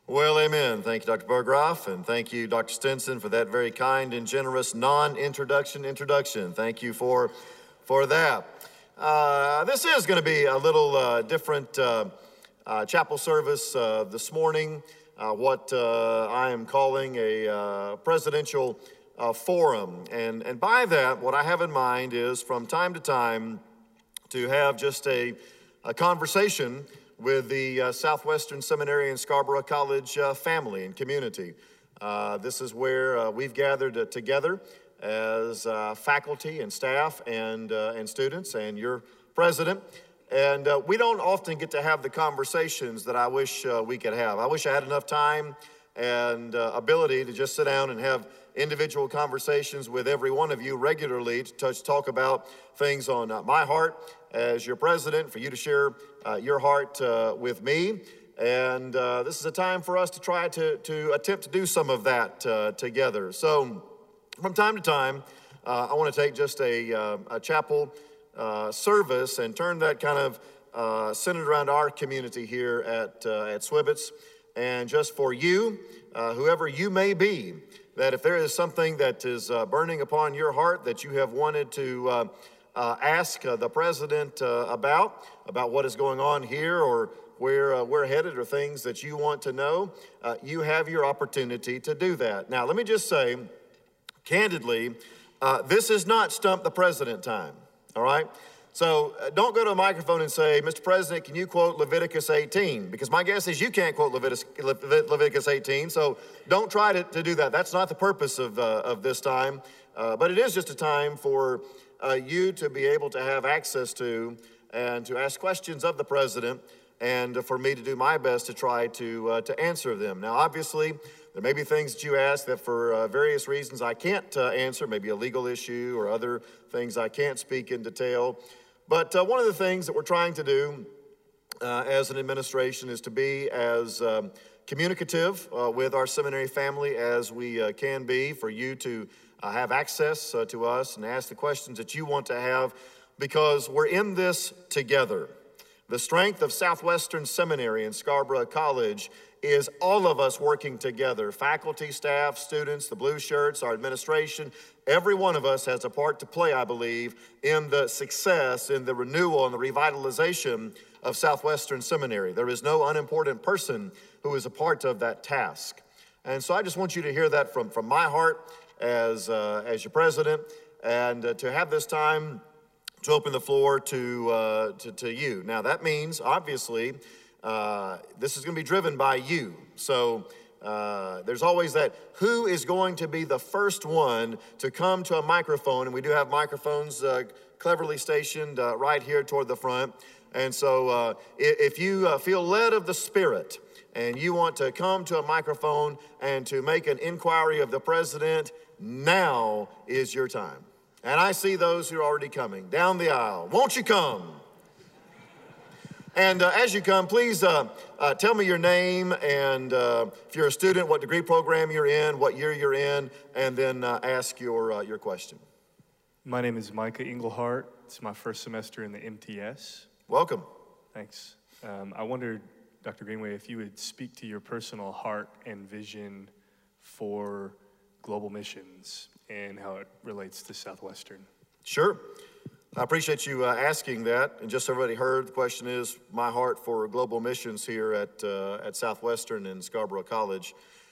Well, amen. Thank you, Dr. Berghoff, and thank you, Dr. Stinson, for that very kind and generous non-introduction. Thank you for that. This is going to be a little different chapel service this morning, what I am calling a presidential forum. And by that, what I have in mind is from time to time to have just a conversation with the Southwestern Seminary and Scarborough College family and community. This is where we've gathered together as faculty and staff and students and your president. And we don't often get to have the conversations that I wish we could have. I wish I had enough time and ability to just sit down and have individual conversations with every one of you regularly to talk about things on my heart as your president, for you to share your heart with me. And this is a time for us to try to attempt to do some of that together. So from time to time, I want to take just a chapel service and turn that kind of centered around our community here at Swibbits. And just for you, whoever you may be, that if there is something that is burning upon your heart that you have wanted to ask the president about what is going on here or where we're headed or things that you want to know, you have your opportunity to do that. Now, let me just say, candidly, this is not Stump the President time, all right? So don't go to a microphone and say, Mr. President, can you quote Leviticus 18? Because my guess is you can't quote Leviticus 18, so don't try to do that. That's not the purpose of this time, but it is just a time for you to be able to have access to and to ask questions of the president and for me to do my best to try to answer them. Now, obviously, there may be things that you ask that for various reasons I can't answer, maybe a legal issue or other things I can't speak in detail. But one of the things that we're trying to do as an administration is to be as communicative with our seminary family as we can be, for you to have access to us and ask the questions that you want to have, because we're in this together. The strength of Southwestern Seminary and Scarborough College is all of us working together, faculty, staff, students, the blue shirts, our administration. Every one of us has a part to play, I believe, in the success, in the renewal and the revitalization of Southwestern Seminary. There is no unimportant person who is a part of that task. And so I just want you to hear that from my heart as your president, and to have this time to open the floor to you. Now that means, obviously, this is going to be driven by you. So there's always that, who is going to be the first one to come to a microphone? And we do have microphones cleverly stationed right here toward the front. And so if you feel led of the Spirit and you want to come to a microphone and to make an inquiry of the president, now is your time. And I see those who are already coming down the aisle. Won't you come? And as you come, please tell me your name and if you're a student, what degree program you're in, what year you're in, and then ask your question. My name is Micah Englehart. It's my first semester in the MTS. Welcome. Thanks. I wondered, Dr. Greenway, if you would speak to your personal heart and vision for global missions and how it relates to Southwestern. Sure. I appreciate you asking that. And just so everybody heard, the question is my heart for global missions here at Southwestern and Scarborough College.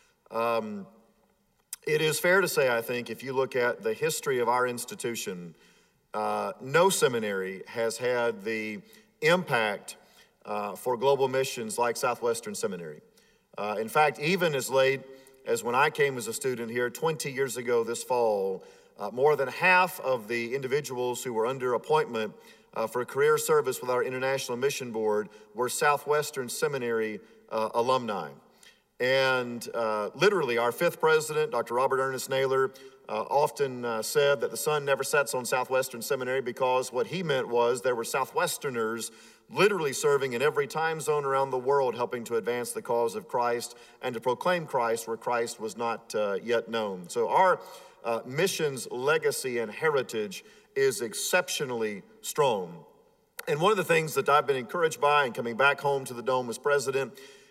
It is fair to say, I think, if you look at the history of our institution, no seminary has had the impact for global missions like Southwestern Seminary. In fact, even as late as when I came as a student here 20 years ago this fall, more than half of the individuals who were under appointment for career service with our International Mission Board were Southwestern Seminary alumni. And literally, our fifth president, Dr. Robert Ernest Naylor, often said that the sun never sets on Southwestern Seminary, because what he meant was there were Southwesterners literally serving in every time zone around the world, helping to advance the cause of Christ and to proclaim Christ where Christ was not yet known. So our missions legacy and heritage is exceptionally strong. And one of the things that I've been encouraged by in coming back home to the Dome as president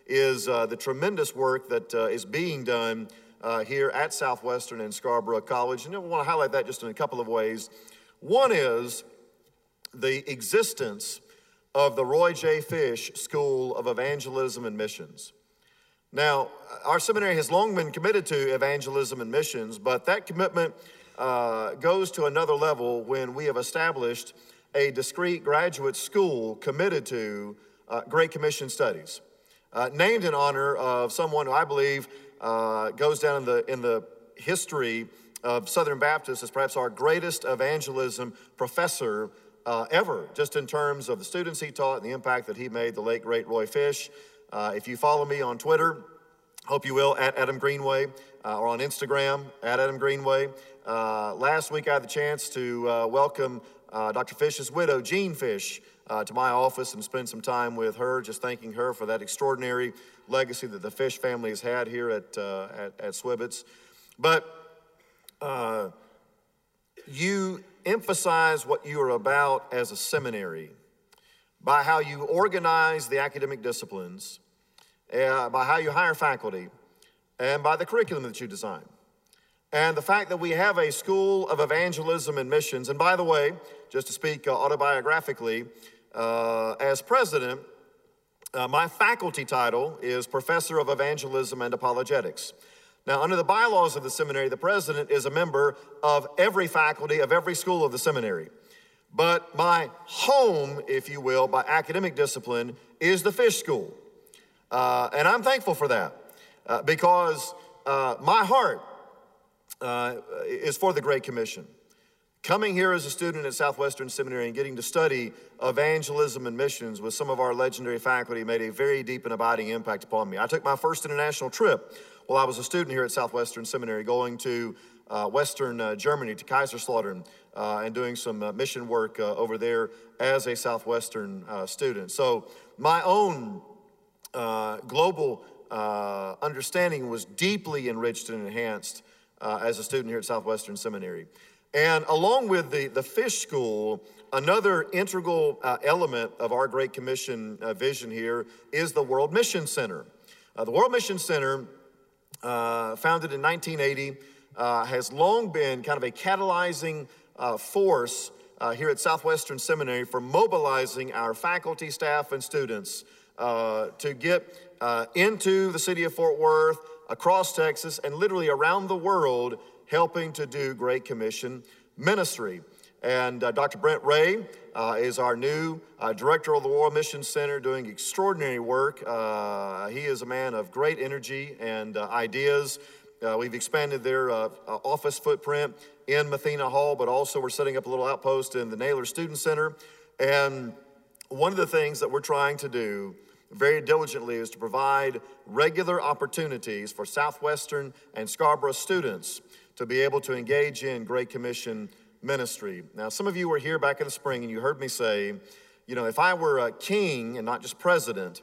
is the tremendous work that is being done here at Southwestern and Scarborough College. And I want to highlight that just in a couple of ways. One is the existence of the Roy J. Fish School of Evangelism and Missions. Now, our seminary has long been committed to evangelism and missions, but that commitment goes to another level when we have established a discrete graduate school committed to Great Commission studies, named in honor of someone who I believe goes down in the history of Southern Baptists as perhaps our greatest evangelism professor ever, just in terms of the students he taught and the impact that he made, the late, great Roy Fish. If you follow me on Twitter, hope you will, at Adam Greenway, or on Instagram, at Adam Greenway. Last week I had the chance to welcome Dr. Fish's widow, Jean Fish, to my office and spend some time with her, just thanking her for that extraordinary legacy that the Fish family has had here at Swibitz. But you emphasize what you are about as a seminary by how you organize the academic disciplines, by how you hire faculty, and by the curriculum that you design. And the fact that we have a School of Evangelism and Missions, and by the way, just to speak autobiographically, as president, my faculty title is Professor of Evangelism and Apologetics. Now, under the bylaws of the seminary, the president is a member of every faculty of every school of the seminary. But my home, if you will, by academic discipline, is the Fish School. And I'm thankful for that because my heart is for the Great Commission. Coming here as a student at Southwestern Seminary and getting to study evangelism and missions with some of our legendary faculty made a very deep and abiding impact upon me. I took my first international trip while I was a student here at Southwestern Seminary, going to Western Germany, to Kaiserslautern, and doing some mission work over there as a Southwestern student. So my own global understanding was deeply enriched and enhanced as a student here at Southwestern Seminary. And along with the Fish School, another integral element of our Great Commission vision here is the World Mission Center. The World Mission Center, founded in 1980, has long been kind of a catalyzing force here at Southwestern Seminary for mobilizing our faculty, staff, and students to get into the city of Fort Worth, across Texas, and literally around the world, helping to do Great Commission ministry. And Dr. Brent Ray is our new director of the World Mission Center, doing extraordinary work. He is a man of great energy and ideas. We've expanded their office footprint in Mathena Hall, but also we're setting up a little outpost in the Naylor Student Center. And one of the things that we're trying to do very diligently is to provide regular opportunities for Southwestern and Scarborough students to be able to engage in Great Commission ministry. Now, some of you were here back in the spring and you heard me say, you know, if I were a king and not just president,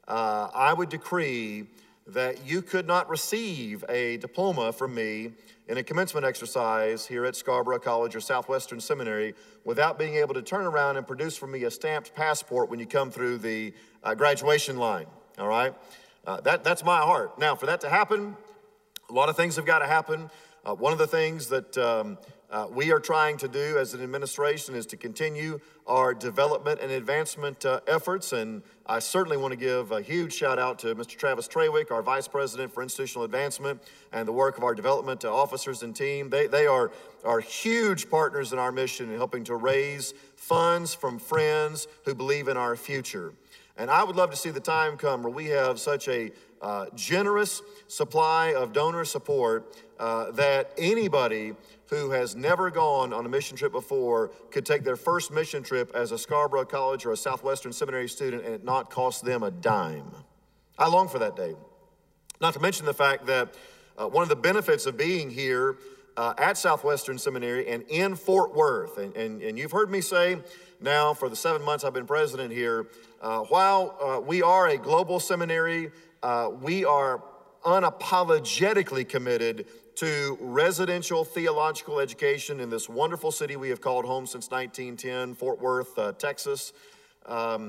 I would decree that you could not receive a diploma from me in a commencement exercise here at Scarborough College or Southwestern Seminary without being able to turn around and produce for me a stamped passport when you come through the graduation line, all right? That's my heart. Now, for that to happen, a lot of things have got to happen. One of the things that we are trying to do as an administration is to continue our development and advancement efforts, and I certainly want to give a huge shout out to Mr. Travis Trawick, our Vice President for Institutional Advancement, and the work of our development officers and team. They are huge partners in our mission in helping to raise funds from friends who believe in our future. And I would love to see the time come where we have such a generous supply of donor support that anybody who has never gone on a mission trip before could take their first mission trip as a Scarborough College or a Southwestern Seminary student and it not cost them a dime. I long for that day. Not to mention the fact that one of the benefits of being here at Southwestern Seminary and in Fort Worth, and you've heard me say now for the 7 months I've been president here, while we are a global seminary, we are unapologetically committed to residential theological education in this wonderful city we have called home since 1910, Fort Worth, Texas.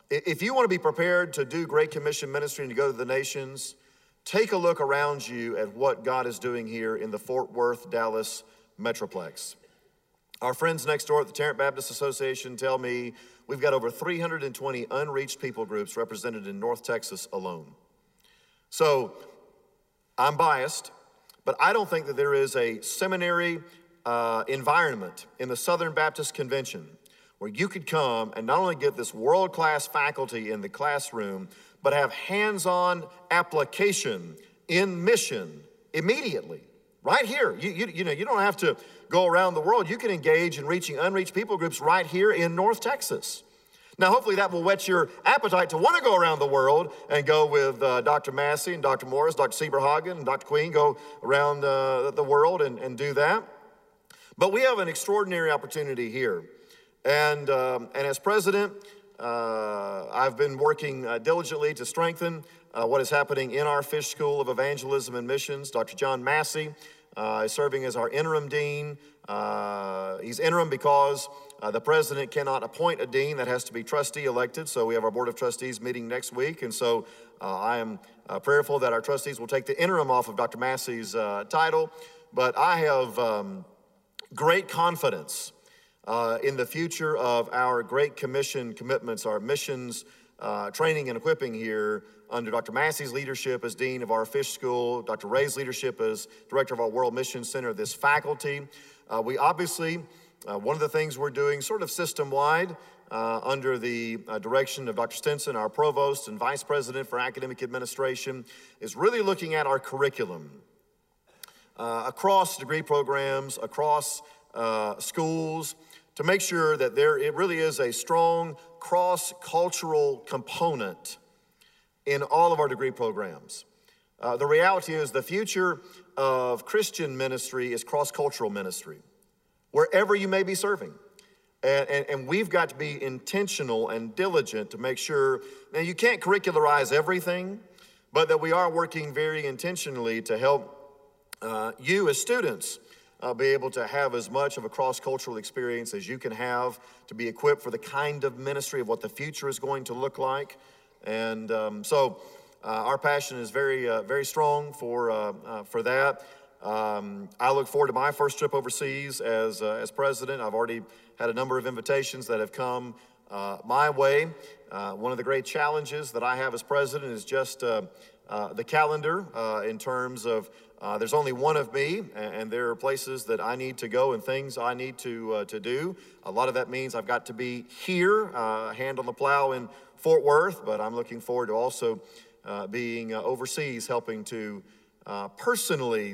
If you want to be prepared to do Great Commission ministry and to go to the nations, take a look around you at what God is doing here in the Fort Worth, Dallas Metroplex. Our friends next door at the Tarrant Baptist Association tell me we've got over 320 unreached people groups represented in North Texas alone. So I'm biased, but I don't think that there is a seminary environment in the Southern Baptist Convention where you could come and not only get this world-class faculty in the classroom, but have hands-on application in mission immediately, right here. You know, you don't have to go around the world. You can engage in reaching unreached people groups right here in North Texas. Now, hopefully that will whet your appetite to want to go around the world and go with Dr. Massey and Dr. Morris, Dr. Sieberhagen, and Dr. Queen, go around the world and do that. But we have an extraordinary opportunity here. And as president, I've been working diligently to strengthen what is happening in our Fish School of Evangelism and Missions. Dr. John Massey is serving as our interim dean. He's interim because the president cannot appoint a dean. That has to be trustee elected. So we have our board of trustees meeting next week. And so I am prayerful that our trustees will take the interim off of Dr. Massey's title. But I have great confidence in the future of our Great Commission commitments, our missions, training and equipping here under Dr. Massey's leadership as Dean of our Fish School, Dr. Ray's leadership as Director of our World Mission Center, this faculty. We obviously, one of the things we're doing sort of system-wide under the direction of Dr. Stinson, our Provost and Vice President for Academic Administration, is really looking at our curriculum across degree programs, across schools, to make sure that it really is a strong cross-cultural component in all of our degree programs. The reality is the future of Christian ministry is cross-cultural ministry, wherever you may be serving. And we've got to be intentional and diligent to make sure, now you can't curricularize everything, but that we are working very intentionally to help you as students be able to have as much of a cross-cultural experience as you can have to be equipped for the kind of ministry of what the future is going to look like. And so our passion is very strong for that. I look forward to my first trip overseas as president. I've already had a number of invitations that have come my way. One of the great challenges that I have as president is just the calendar in terms of there's only one of me, and there are places that I need to go and things I need to do. A lot of that means I've got to be here, hand on the plow in Fort Worth, but I'm looking forward to also being overseas, helping to personally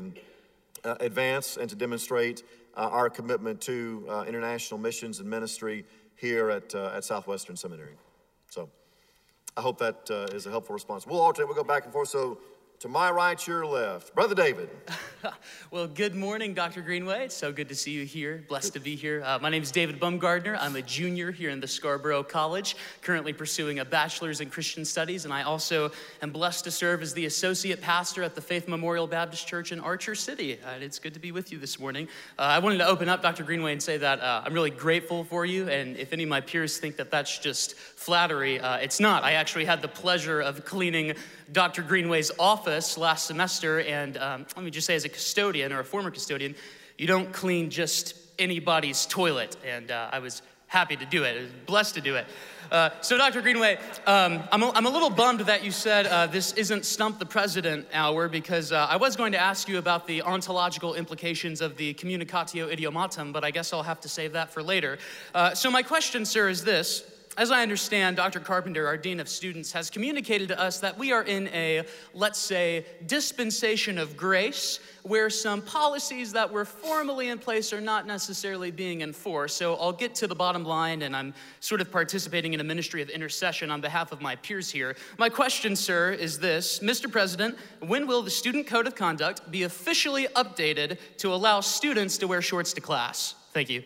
advance and to demonstrate our commitment to international missions and ministry here at Southwestern Seminary. So I hope that is a helpful response. We'll alternate, we'll go back and forth. So to my right, your left. Brother David. Well, good morning, Dr. Greenway. It's so good to see you here. Blessed to be here. My name is David Bumgardner. I'm a junior here in the Scarborough College, currently pursuing a bachelor's in Christian studies, and I also am blessed to serve as the associate pastor at the Faith Memorial Baptist Church in Archer City. It's good to be with you this morning. I wanted to open up, Dr. Greenway, and say that I'm really grateful for you, and if any of my peers think that that's just flattery, it's not. I actually had the pleasure of cleaning Dr. Greenway's office last semester, and let me just say, as a custodian or a former custodian, you don't clean just anybody's toilet, and I was happy to do it. I was blessed to do it. So Dr. Greenway, I'm a little bummed that you said this isn't Stump the President hour, because I was going to ask you about the ontological implications of the communicatio idiomatum, but I guess I'll have to save that for later. So my question, sir, is this. As I understand, Dr. Carpenter, our Dean of Students, has communicated to us that we are in a, let's say, dispensation of grace, where some policies that were formally in place are not necessarily being enforced. So I'll get to the bottom line, and I'm sort of participating in a ministry of intercession on behalf of my peers here. My question, sir, is this. Mr. President, when will the Student Code of Conduct be officially updated to allow students to wear shorts to class? Thank you.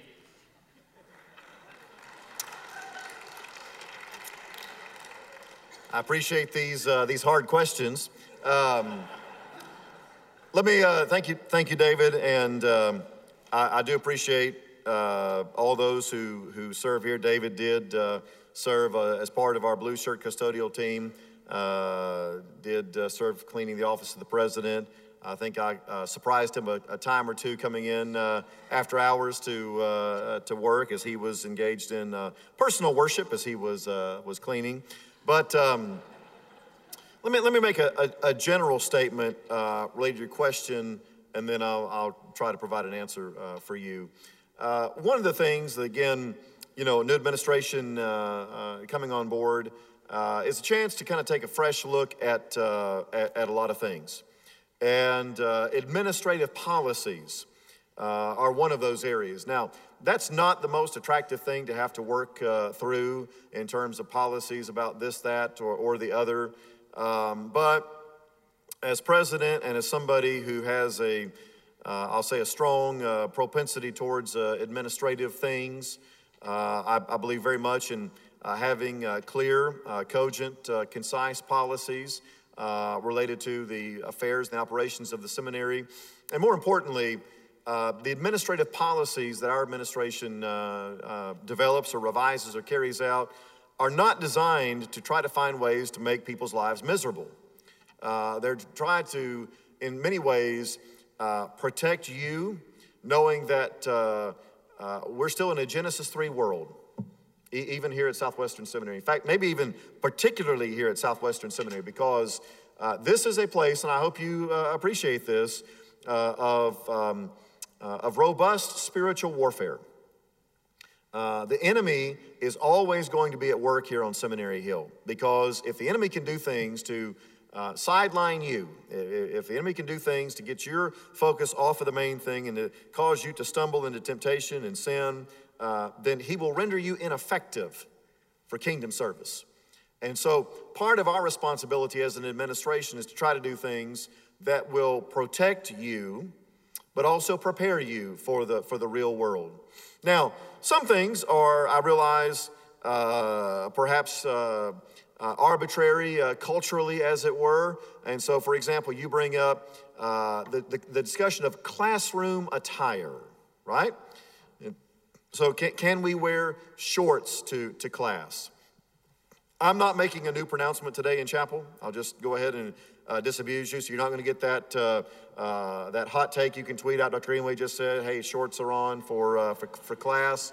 I appreciate these hard questions. Let me thank you, David, and I do appreciate all those who serve here. David did serve as part of our blue shirt custodial team, did serve cleaning the office of the president. I think I surprised him a time or two coming in after hours to work as he was engaged in personal worship as he was cleaning. But let me make a general statement related to your question, and then I'll try to provide an answer for you. One of the things that, again, new administration coming on board is a chance to kind of take a fresh look at a lot of things. And administrative policies are one of those areas. Now, that's not the most attractive thing to have to work through in terms of policies about this, that, or the other. But as president and as somebody who has I'll say a strong propensity towards administrative things, I believe very much in having clear, cogent, concise policies related to the affairs and the operations of the seminary. And more importantly, the administrative policies that our administration develops or revises or carries out are not designed to try to find ways to make people's lives miserable. They're trying to, in many ways, protect you, knowing that we're still in a Genesis 3 world, even here at Southwestern Seminary. In fact, maybe even particularly here at Southwestern Seminary, because this is a place, and I hope you appreciate this, of robust spiritual warfare. The enemy is always going to be at work here on Seminary Hill, because if the enemy can do things to sideline you, if the enemy can do things to get your focus off of the main thing and to cause you to stumble into temptation and sin, then he will render you ineffective for kingdom service. And so part of our responsibility as an administration is to try to do things that will protect you, but also prepare you for the real world. Now, some things are, I realize, perhaps arbitrary culturally, as it were. And so, for example, you bring up the discussion of classroom attire, right? So can we wear shorts to class? I'm not making a new pronouncement today in chapel. I'll just go ahead and disabuse you, so you're not going to get that hot take you can tweet out. Dr. Greenway just said, hey, shorts are on for class.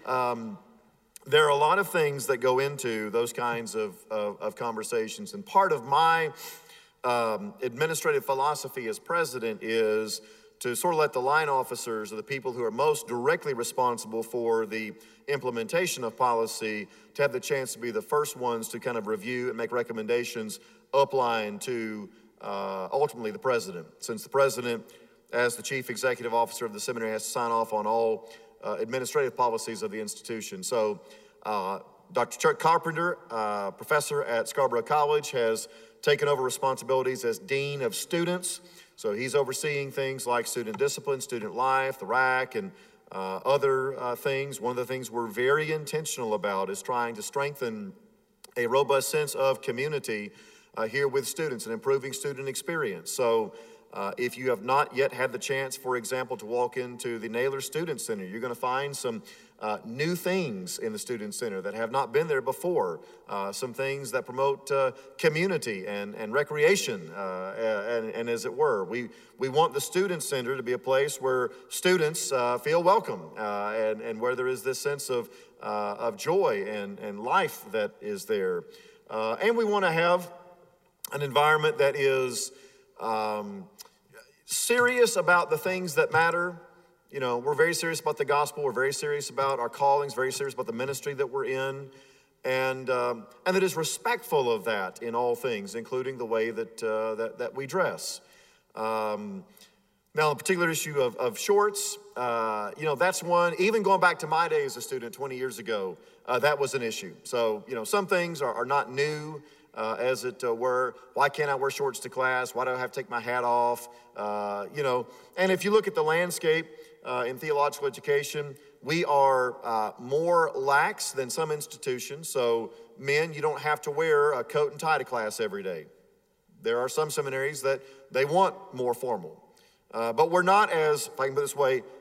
There are a lot of things that go into those kinds of conversations, and part of my administrative philosophy as president is to sort of let the line officers or the people who are most directly responsible for the implementation of policy to have the chance to be the first ones to kind of review and make recommendations upline to ultimately the president. Since the president, as the chief executive officer of the seminary, has to sign off on all administrative policies of the institution. So Dr. Chuck Carpenter, professor at Scarborough College, has taken over responsibilities as dean of students. So he's overseeing things like student discipline, student life, the RAC, and other things. One of the things we're very intentional about is trying to strengthen a robust sense of community here with students and improving student experience. So if you have not yet had the chance, for example, to walk into the Naylor Student Center, you're going to find some new things in the Student Center that have not been there before. Some things that promote community and recreation, and as it were. We want the Student Center to be a place where students feel welcome and where there is this sense of joy and life that is there. And we want to have an environment that is serious about the things that matter. You know, we're very serious about the gospel. We're very serious about our callings, very serious about the ministry that we're in, and that is respectful of that in all things, including the way that we dress. Now, the particular issue of shorts, that's one, even going back to my day as a student 20 years ago, that was an issue. So, some things are not new, as it were. Why can't I wear shorts to class? Why do I have to take my hat off? And if you look at the landscape in theological education, we are more lax than some institutions. So men, you don't have to wear a coat and tie to class every day. There are some seminaries that they want more formal. But we're not as, if I can put it this way,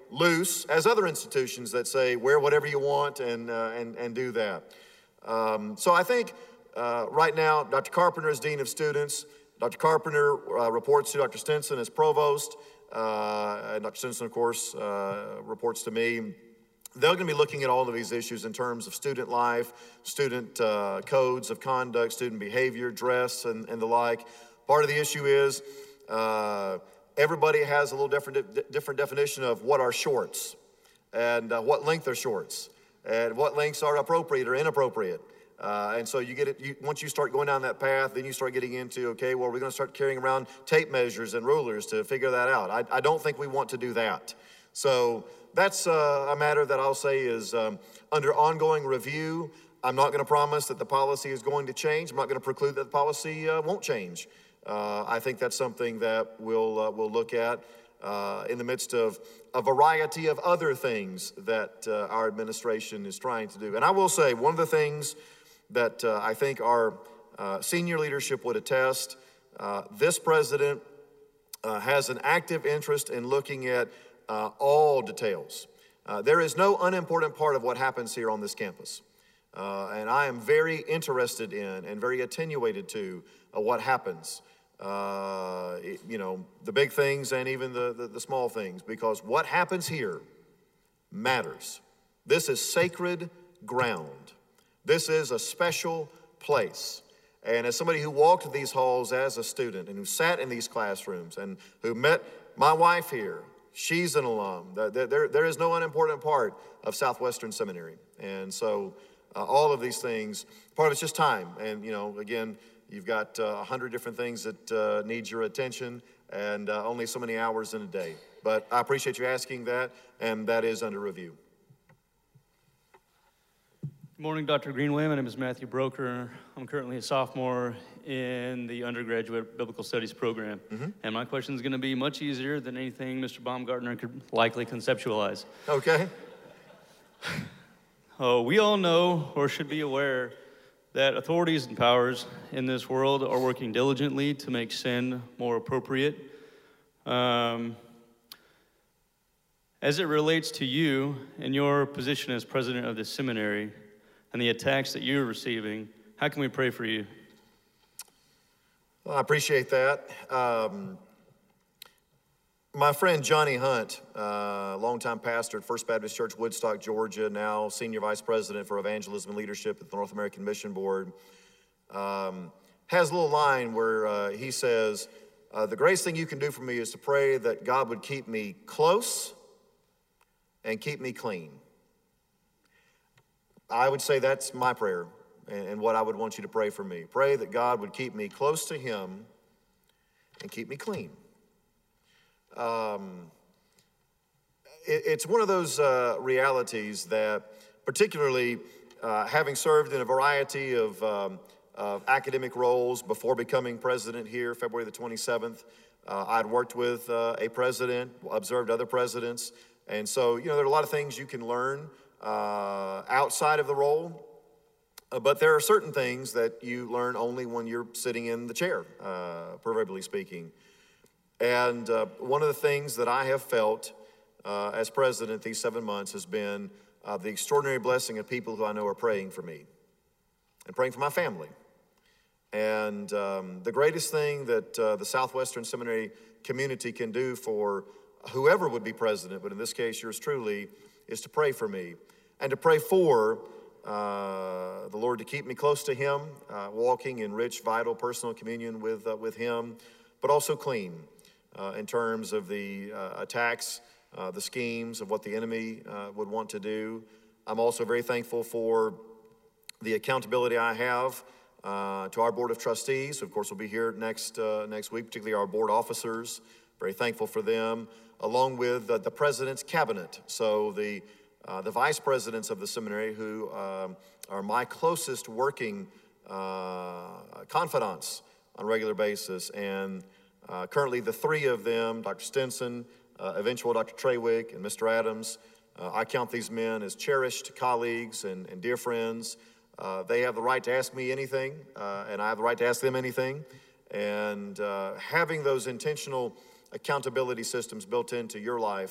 loose as other institutions that say wear whatever you want and do that. So I think right now, Dr. Carpenter is Dean of Students. Dr. Carpenter reports to Dr. Stinson as Provost. And Dr. Stinson, of course, reports to me. They're going to be looking at all of these issues in terms of student life, student codes of conduct, student behavior, dress, and the like. Part of the issue is everybody has a little different definition of what are shorts and what length are shorts and what lengths are appropriate or inappropriate. And so you get it, once you start going down that path, then you start getting into, okay, well, we're going to start carrying around tape measures and rulers to figure that out. I don't think we want to do that. So that's a matter that I'll say is under ongoing review. I'm not going to promise that the policy is going to change. I'm not going to preclude that the policy won't change. I think that's something that we'll look at in the midst of a variety of other things that our administration is trying to do. And I will say, one of the things that I think our senior leadership would attest, this president has an active interest in looking at all details. There is no unimportant part of what happens here on this campus. And I am very interested in and very attenuated to what happens. You know, the big things and even the small things, because what happens here matters. This is sacred ground. This is a special place. And as somebody who walked these halls as a student and who sat in these classrooms and who met my wife here, she's an alum. There is no unimportant part of Southwestern Seminary. And so all of these things, part of it's just time. And, you know, again, you've got 100 different things that need your attention and only so many hours in a day. But I appreciate you asking that, and that is under review. Good morning, Dr. Greenway. My name is Matthew Broker. I'm currently a sophomore in the undergraduate biblical studies program. And my question is going to be much easier than anything Mr. Baumgartner could likely conceptualize. Okay. We all know, or should be aware, that authorities and powers in this world are working diligently to make sin more appropriate. As it relates to you and your position as president of this seminary and the attacks that you're receiving, how can we pray for you? Well, I appreciate that. My friend Johnny Hunt, longtime pastor at First Baptist Church, Woodstock, Georgia, now senior vice president for evangelism and leadership at the North American Mission Board, has a little line where he says, the greatest thing you can do for me is to pray that God would keep me close and keep me clean. I would say that's my prayer and what I would want you to pray for me. Pray that God would keep me close to Him and keep me clean. It's one of those realities that, particularly having served in a variety of academic roles before becoming president here, February the 27th, I'd worked with a president, observed other presidents, and so, you know, there are a lot of things you can learn outside of the role, but there are certain things that you learn only when you're sitting in the chair, proverbially speaking. And one of the things that I have felt as president these 7 months has been the extraordinary blessing of people who I know are praying for me and praying for my family. And the greatest thing that the Southwestern Seminary community can do for whoever would be president, but in this case yours truly, is to pray for me and to pray for the Lord to keep me close to Him, walking in rich, vital, personal communion with Him, but also clean in terms of the attacks, the schemes of what the enemy would want to do. I'm also very thankful for the accountability I have to our Board of Trustees. Of course, we'll be here next week, particularly our board officers. Very thankful for them, along with the President's Cabinet. So the vice presidents of the seminary, who are my closest working confidants on a regular basis. And currently the three of them, Dr. Stinson, eventual Dr. Trawick, and Mr. Adams, I count these men as cherished colleagues and dear friends. They have the right to ask me anything, and I have the right to ask them anything. And having those intentional accountability systems built into your life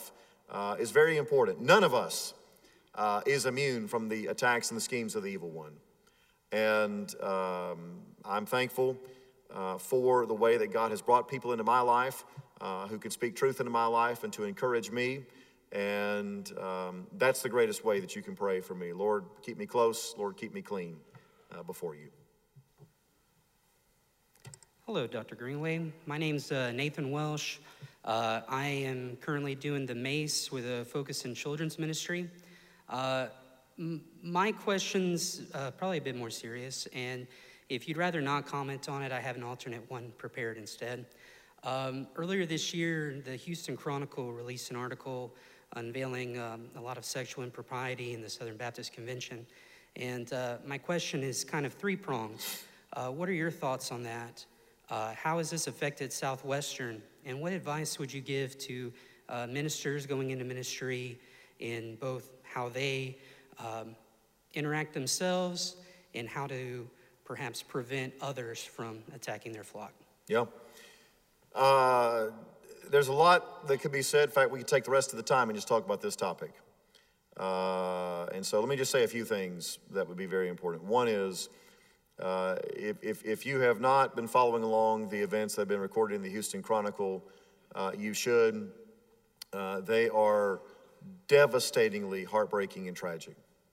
is very important. None of us is immune from the attacks and the schemes of the evil one. And I'm thankful for the way that God has brought people into my life who can speak truth into my life and to encourage me. And that's the greatest way that you can pray for me. Lord, keep me close. Lord, keep me clean before you. Hello, Dr. Greenway. My name's Nathan Welsh. I am currently doing the MACE with a focus in children's ministry. My question's probably a bit more serious, and if you'd rather not comment on it, I have an alternate one prepared instead. Earlier this year, the Houston Chronicle released an article unveiling a lot of sexual impropriety in the Southern Baptist Convention. And my question is kind of three-pronged. What are your thoughts on that? How has this affected Southwestern? And what advice would you give to ministers going into ministry in both how they interact themselves and how to perhaps prevent others from attacking their flock? Yeah. There's a lot that could be said. In fact, we could take the rest of the time and just talk about this topic. And so let me just say a few things that would be very important. One is, if you have not been following along the events that have been recorded in the Houston Chronicle, you should. They are devastatingly heartbreaking and tragic.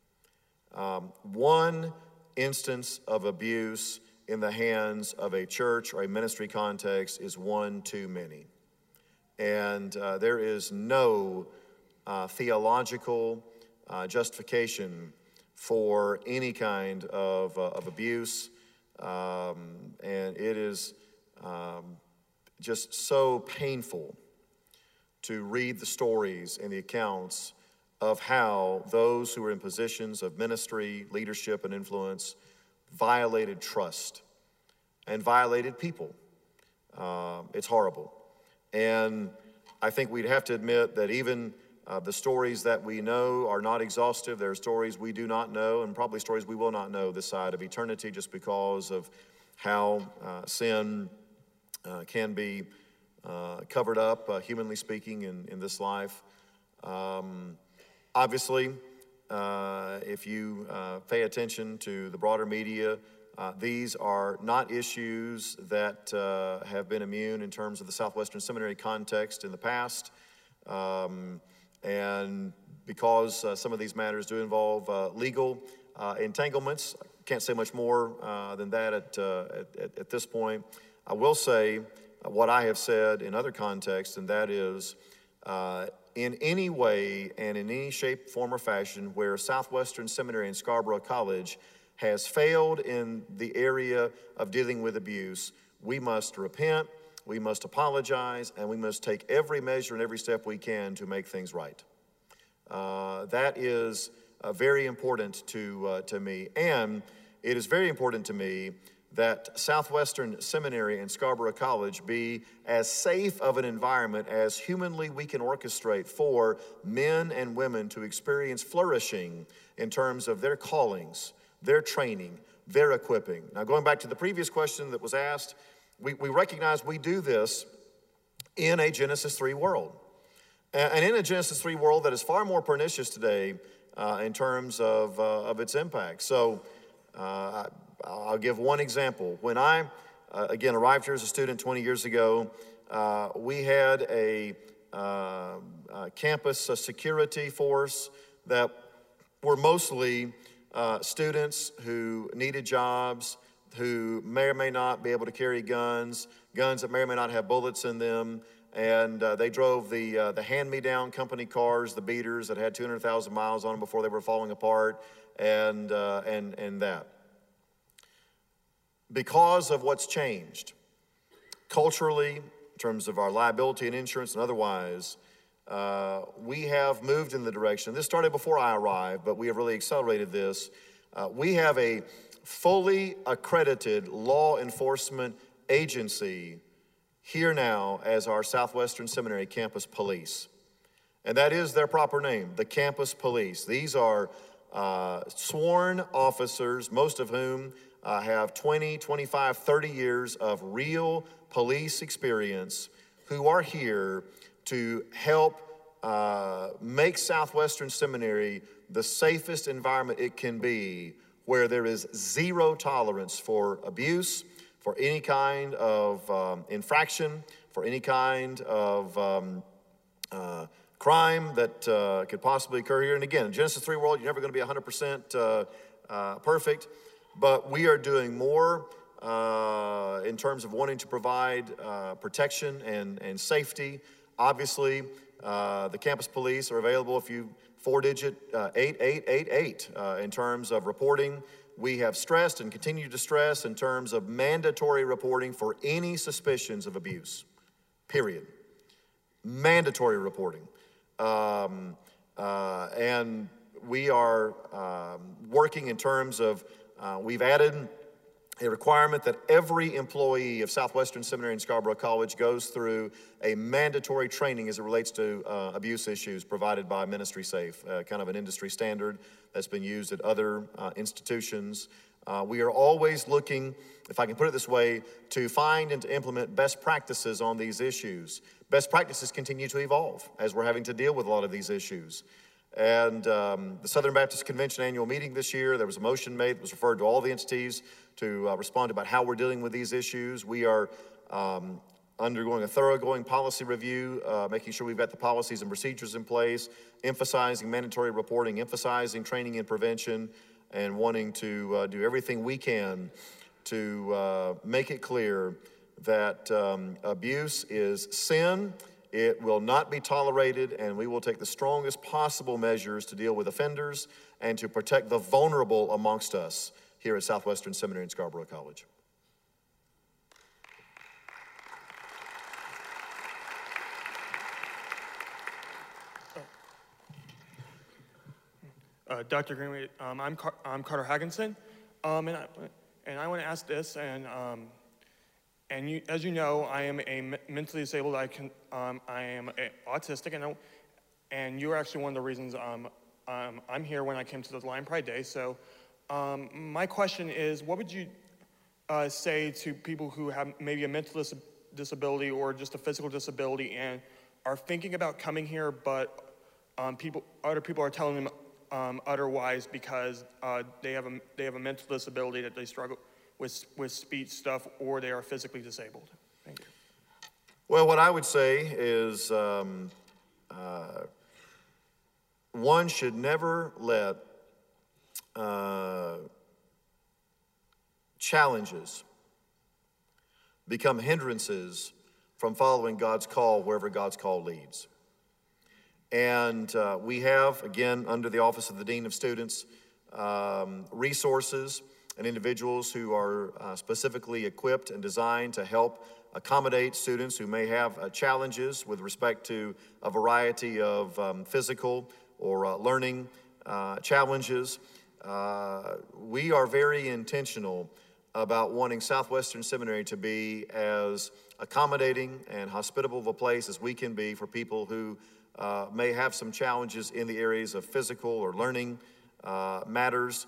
One instance of abuse in the hands of a church or a ministry context is one too many. And there is no theological justification for any kind of abuse. And it is just so painful to read the stories and the accounts of how those who are in positions of ministry, leadership, and influence violated trust and violated people. It's horrible. And I think we'd have to admit that even the stories that we know are not exhaustive. There are stories we do not know, and probably stories we will not know this side of eternity, just because of how sin can be covered up, humanly speaking, in this life. Obviously, if you pay attention to the broader media, these are not issues that have been immune in terms of the Southwestern Seminary context in the past. And because some of these matters do involve legal entanglements, I can't say much more than that at this point. I will say what I have said in other contexts, and that is, in any way and in any shape, form, or fashion where Southwestern Seminary and Scarborough College has failed in the area of dealing with abuse, we must repent, we must apologize, and we must take every measure and every step we can to make things right. That is very important to me, and it is very important to me that Southwestern Seminary and Scarborough College be as safe of an environment as humanly we can orchestrate for men and women to experience flourishing in terms of their callings, their training, their equipping. Now, going back to the previous question that was asked, we recognize we do this in a Genesis 3 world. And in a Genesis 3 world that is far more pernicious today in terms of its impact. So I'll give one example. When I, again, arrived here as a student 20 years ago, we had a campus security force that were mostly students who needed jobs, who may or may not be able to carry guns that may or may not have bullets in them. And they drove the hand-me-down company cars, the beaters that had 200,000 miles on them before they were falling apart, and that. Because of what's changed culturally, in terms of our liability and insurance and otherwise, we have moved in the direction. This started before I arrived, but we have really accelerated this. We have a fully accredited law enforcement agency here now as our Southwestern Seminary Campus Police. And that is their proper name, the Campus Police. These are sworn officers, most of whom have 20, 25, 30 years of real police experience, who are here to help make Southwestern Seminary the safest environment it can be, where there is zero tolerance for abuse, for any kind of infraction, for any kind of crime that could possibly occur here. And again, in Genesis 3 world, you're never going to be 100% perfect, but we are doing more in terms of wanting to provide protection and safety. Obviously, the campus police are available if you 4-digit 8888 in terms of reporting. We have stressed and continue to stress in terms of mandatory reporting for any suspicions of abuse, period. Mandatory reporting. And we are working in terms of, we've added a requirement that every employee of Southwestern Seminary and Scarborough College goes through a mandatory training as it relates to abuse issues provided by Ministry Safe, kind of an industry standard that's been used at other institutions. We are always looking, if I can put it this way, to find and to implement best practices on these issues. Best practices continue to evolve as we're having to deal with a lot of these issues. And the Southern Baptist Convention annual meeting this year, there was a motion made that was referred to all the entities to respond about how we're dealing with these issues. We are undergoing a thoroughgoing policy review, making sure we've got the policies and procedures in place, emphasizing mandatory reporting, emphasizing training and prevention, and wanting to do everything we can to make it clear that abuse is sin. It will not be tolerated, and we will take the strongest possible measures to deal with offenders and to protect the vulnerable amongst us here at Southwestern Seminary and Scarborough College. Dr. Greenway, I'm Carter Hagginson, and I want to ask this, and you, as you know, I am a mentally disabled. I am autistic, and you are actually one of the reasons I'm here when I came to the Lion Pride Day. So, my question is, what would you say to people who have maybe a mental disability or just a physical disability and are thinking about coming here, but other people are telling them otherwise because they have a mental disability that they struggle with speech stuff, or they are physically disabled? Thank you. Well, what I would say is one should never let challenges become hindrances from following God's call wherever God's call leads. And we have, again, under the Office of the Dean of Students, resources and individuals who are specifically equipped and designed to help accommodate students who may have challenges with respect to a variety of physical or learning challenges. We are very intentional about wanting Southwestern Seminary to be as accommodating and hospitable of a place as we can be for people who may have some challenges in the areas of physical or learning matters.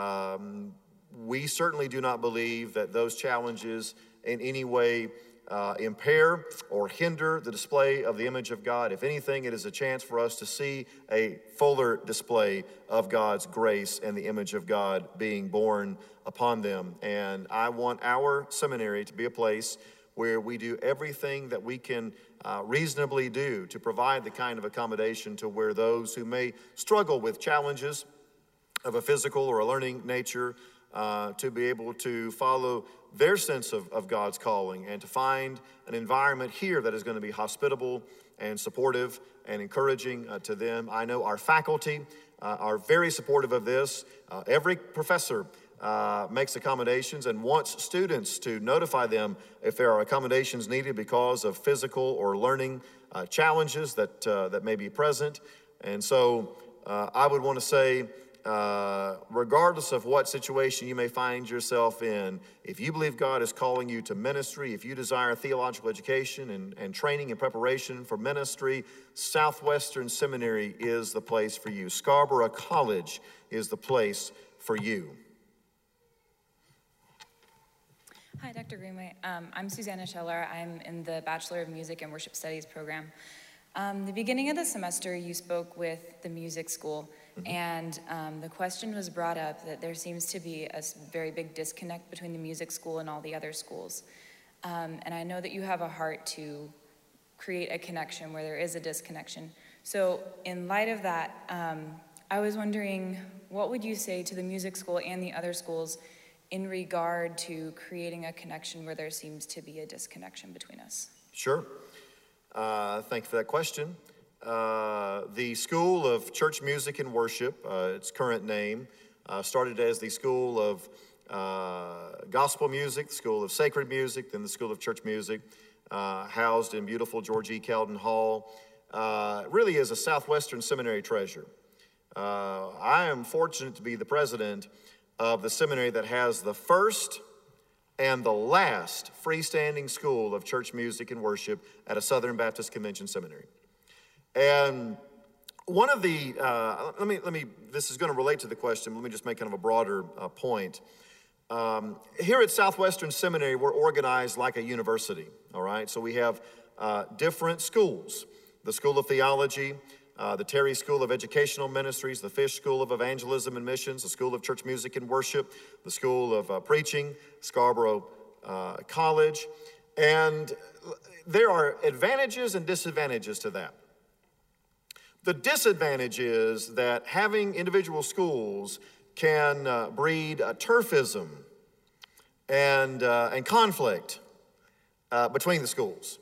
We certainly do not believe that those challenges in any way impair or hinder the display of the image of God. If anything, it is a chance for us to see a fuller display of God's grace and the image of God being born upon them. And I want our seminary to be a place where we do everything that we can reasonably do to provide the kind of accommodation to where those who may struggle with challenges of a physical or a learning nature to be able to follow their sense of God's calling and to find an environment here that is going to be hospitable and supportive and encouraging to them. I know our faculty are very supportive of this. Every professor makes accommodations and wants students to notify them if there are accommodations needed because of physical or learning challenges that may be present. And so I would want to say, regardless of what situation you may find yourself in, if you believe God is calling you to ministry, if you desire theological education and training and preparation for ministry, Southwestern Seminary is the place for you. Scarborough College is the place for you. Hi, Dr. Greenway. I'm Susanna Scheller. I'm in the Bachelor of Music and Worship Studies program. The beginning of the semester, you spoke with the music school, and the question was brought up that there seems to be a very big disconnect between the music school and all the other schools. And I know that you have a heart to create a connection where there is a disconnection. So in light of that, I was wondering, what would you say to the music school and the other schools in regard to creating a connection where there seems to be a disconnection between us? Sure. Thank you for that question. The School of Church Music and Worship, its current name, started as the School of Gospel Music, the School of Sacred Music, then the School of Church Music, housed in beautiful George E. Cowden Hall. Really is a Southwestern seminary treasure. I am fortunate to be the president of the seminary that has the first and the last freestanding school of church music and worship at a Southern Baptist Convention seminary. And one of the, this is going to relate to the question, let me just make kind of a broader point. Here at Southwestern Seminary, we're organized like a university, all right? So we have different schools, the School of Theology, the Terry School of Educational Ministries, the Fish School of Evangelism and Missions, the School of Church Music and Worship, the School of Preaching, Scarborough College, and there are advantages and disadvantages to that. The disadvantage is that having individual schools can breed turfism and conflict between the schools.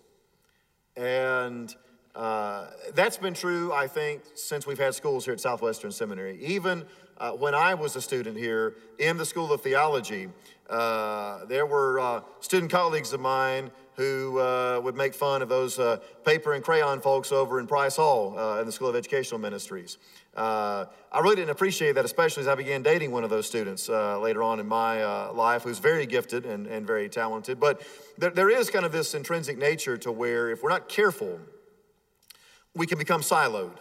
And that's been true, I think, since we've had schools here at Southwestern Seminary. Even when I was a student here in the School of Theology, there were student colleagues of mine who would make fun of those paper and crayon folks over in Price Hall in the School of Educational Ministries. I really didn't appreciate that, especially as I began dating one of those students later on in my life, who's very gifted and very talented. But there is kind of this intrinsic nature to where if we're not careful, we can become siloed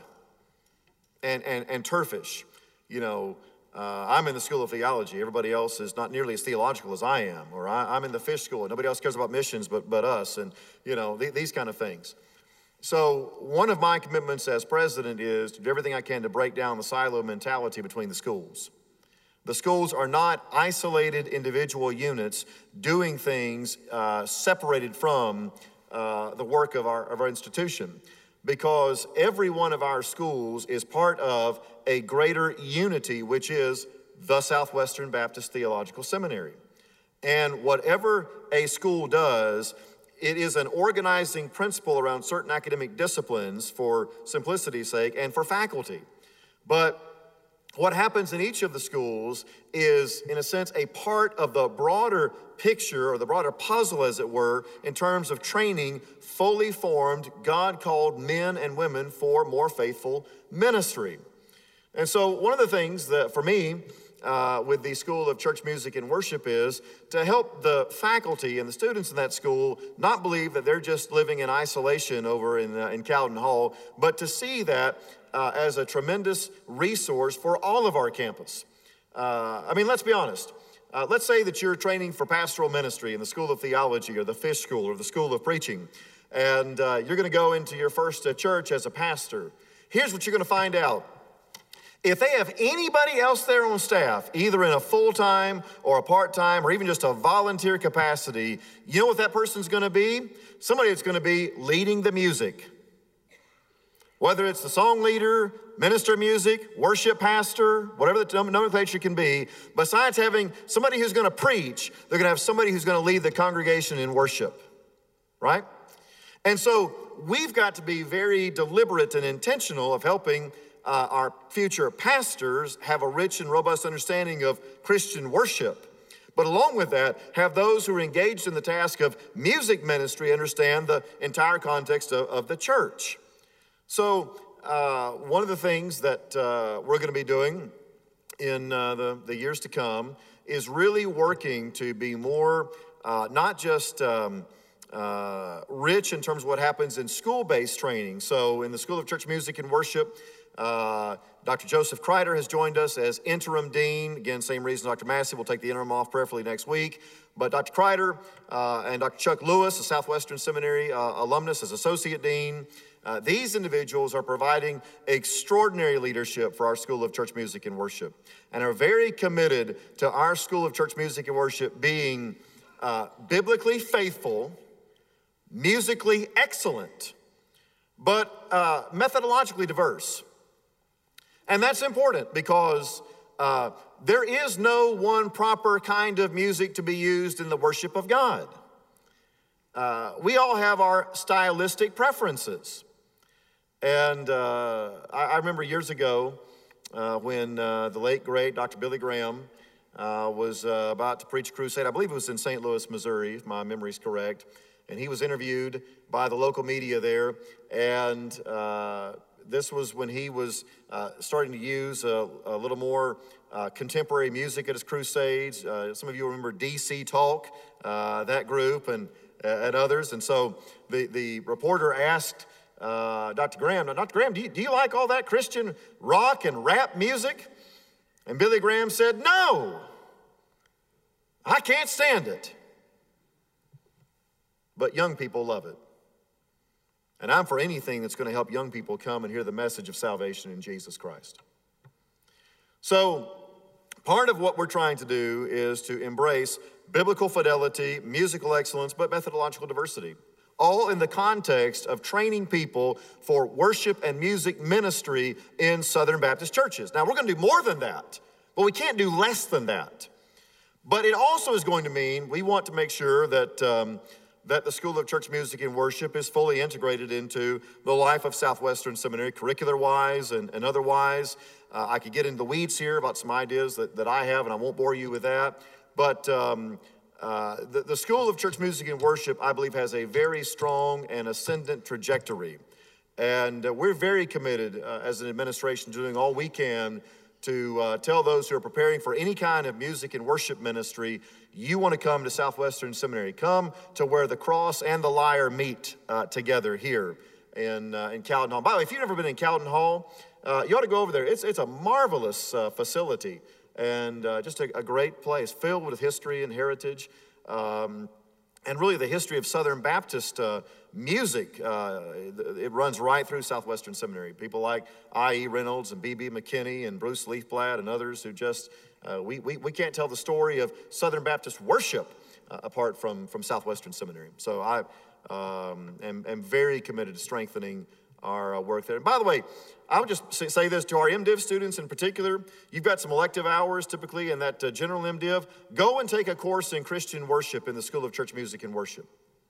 and turfish. You know, I'm in the School of Theology. Everybody else is not nearly as theological as I am. Or I'm in the Fish School. Nobody else cares about missions but us. And, you know, these kind of things. So one of my commitments as president is to do everything I can to break down the silo mentality between the schools. The schools are not isolated individual units doing things separated from the work of our institution. Because every one of our schools is part of a greater unity, which is the Southwestern Baptist Theological Seminary. And whatever a school does, it is an organizing principle around certain academic disciplines for simplicity's sake and for faculty. But what happens in each of the schools is, in a sense, a part of the broader picture or the broader puzzle, as it were, in terms of training fully formed, God-called men and women for more faithful ministry. And so one of the things that, for me, with the School of Church Music and Worship is to help the faculty and the students in that school not believe that they're just living in isolation over in Cowden Hall, but to see that as a tremendous resource for all of our campus. I mean, let's be honest. Let's say that you're training for pastoral ministry in the School of Theology or the Fish School or the School of Preaching, and you're going to go into your first church as a pastor. Here's what you're going to find out. If they have anybody else there on staff, either in a full-time or a part-time or even just a volunteer capacity, you know what that person's going to be? Somebody that's going to be leading the music. Whether it's the song leader, minister of music, worship pastor, whatever the nomenclature can be, besides having somebody who's going to preach, they're going to have somebody who's going to lead the congregation in worship, right? And so we've got to be very deliberate and intentional of helping our future pastors have a rich and robust understanding of Christian worship. But along with that, have those who are engaged in the task of music ministry understand the entire context of the church. So one of the things that we're going to be doing in the years to come is really working to be more not just rich in terms of what happens in school-based training. So in the School of Church Music and Worship, Dr. Joseph Kreider has joined us as interim dean. Again, same reason Dr. Massey will take the interim off prayerfully next week. But Dr. Kreider and Dr. Chuck Lewis, a Southwestern Seminary alumnus, as associate dean. These individuals are providing extraordinary leadership for our School of Church Music and Worship and are very committed to our School of Church Music and Worship being biblically faithful, musically excellent, but methodologically diverse. And that's important because there is no one proper kind of music to be used in the worship of God. We all have our stylistic preferences. And I remember years ago when the late, great Dr. Billy Graham was about to preach a crusade. I believe it was in St. Louis, Missouri, if my memory's correct. And he was interviewed by the local media there. And this was when he was starting to use a little more contemporary music at his crusades. Some of you remember DC Talk, that group, and others. And so the reporter asked Dr. Graham, now, Dr. Graham, do you like all that Christian rock and rap music? And Billy Graham said, no, I can't stand it. But young people love it. And I'm for anything that's going to help young people come and hear the message of salvation in Jesus Christ. So part of what we're trying to do is to embrace biblical fidelity, musical excellence, but methodological diversity, all in the context of training people for worship and music ministry in Southern Baptist churches. Now, we're going to do more than that, but we can't do less than that. But it also is going to mean we want to make sure that the School of Church Music and Worship is fully integrated into the life of Southwestern Seminary, curricular-wise and otherwise. I could get into the weeds here about some ideas that I have, and I won't bore you with that. But the School of Church Music and Worship, I believe, has a very strong and ascendant trajectory. And we're very committed as an administration to doing all we can to tell those who are preparing for any kind of music and worship ministry, you want to come to Southwestern Seminary. Come to where the cross and the lyre meet together here in Cowden Hall. By the way, if you've never been in Cowden Hall, you ought to go over there. It's a marvelous facility and just a great place filled with history and heritage. And really the history of Southern Baptist music, it runs right through Southwestern Seminary. People like I.E. Reynolds and B.B. McKinney and Bruce Leafblad and others who just, we can't tell the story of Southern Baptist worship apart from Southwestern Seminary. So I am very committed to strengthening our work there. And by the way, I would just say this to our MDiv students in particular. You've got some elective hours typically in that general MDiv. Go and take a course in Christian worship in the School of Church Music and Worship.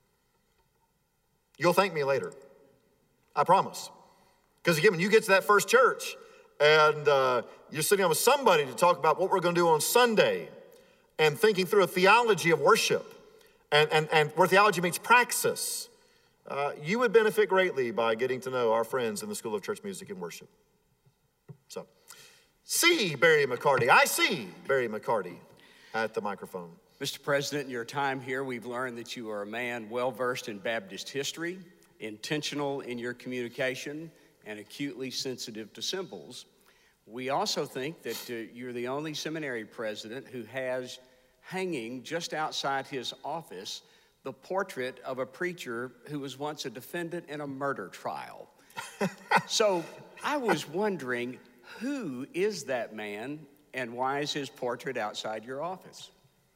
You'll thank me later. I promise. Because again, when you get to that first church and you're sitting down with somebody to talk about what we're going to do on Sunday and thinking through a theology of worship and where theology meets praxis, you would benefit greatly by getting to know our friends in the School of Church Music and Worship. So, see Barry McCarty. I see Barry McCarty at the microphone. Mr. President, in your time here, we've learned that you are a man well-versed in Baptist history, intentional in your communication, and acutely sensitive to symbols. We also think that you're the only seminary president who has hanging just outside his office the portrait of a preacher who was once a defendant in a murder trial. So I was wondering, who is that man and why is his portrait outside your office?